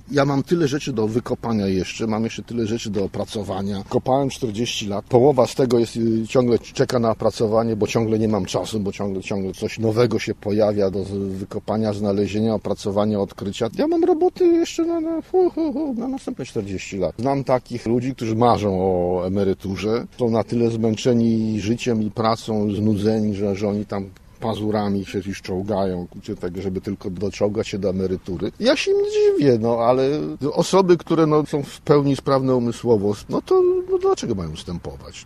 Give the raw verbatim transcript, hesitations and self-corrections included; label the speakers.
Speaker 1: Ja mam tyle rzeczy do wykopania jeszcze, mam jeszcze tyle rzeczy do opracowania. Kopałem czterdzieści lat, połowa z tego jest ciągle czeka na opracowanie, bo ciągle nie mam czasu, bo ciągle, ciągle coś nowego się pojawia do wykopania, znalezienia, opracowania, odkrycia. Ja mam roboty jeszcze na, na, na następne czterdzieści lat. Znam takich ludzi, którzy marzą o emeryturze, są na tyle zmęczeni życiem i pracą, znudzeni, że, że oni tam pazurami się już czołgają, tak, żeby tylko doczołgać się do emerytury. Ja się im dziwię, no ale osoby, które no, są w pełni sprawne umysłowo, no to no, dlaczego mają ustępować?